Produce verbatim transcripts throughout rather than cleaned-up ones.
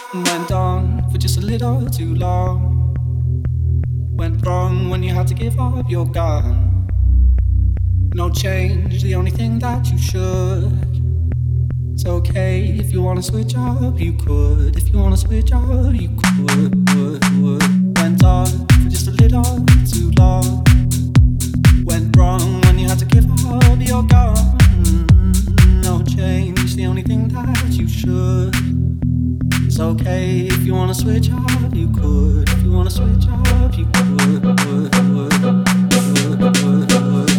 Went on for just a little too long. Went wrong when you had to give up your gun. No change, the only thing that you should. It's okay if you wanna switch up, you could. If you wanna switch up, you could. Would, would. Went on for just a little too long. Went wrong when you had to give up your gun. No change, the only thing that you should. It's okay if you wanna switch up, you could. If you wanna switch up, you could. Would, would, would, would, would.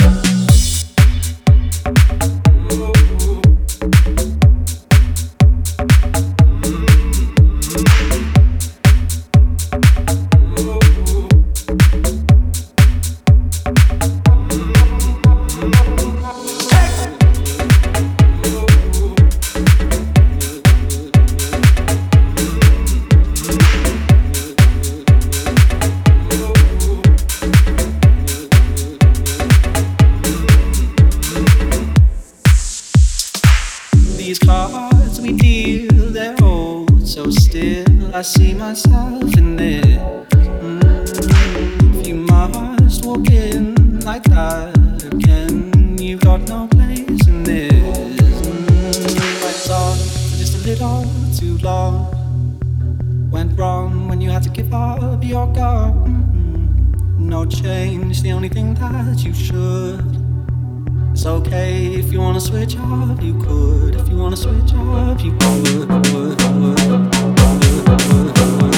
These cards we deal, they're old, so still I see myself in it. Mm, if you must walk in like that again, you've got no place in this. Mm, went on for just a little too long. Went wrong when you had to give up your gun. Mm, no change, the only thing that you should. It's okay if you wanna switch up, you could. If you wanna switch up, you could. Would, would, would, would, would.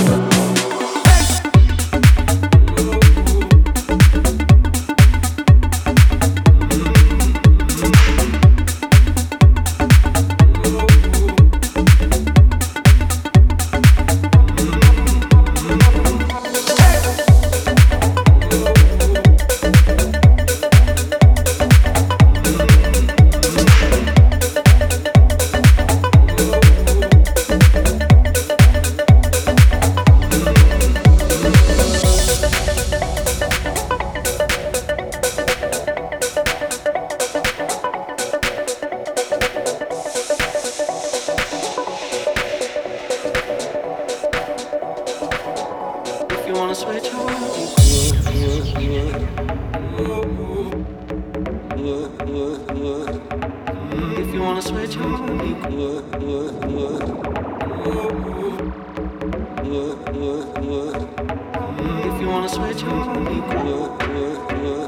If you wanna switch up, you could. If you wanna switch up, you could. If you wanna switch up, you could.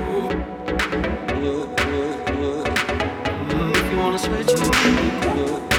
If you wanna switch up, you could.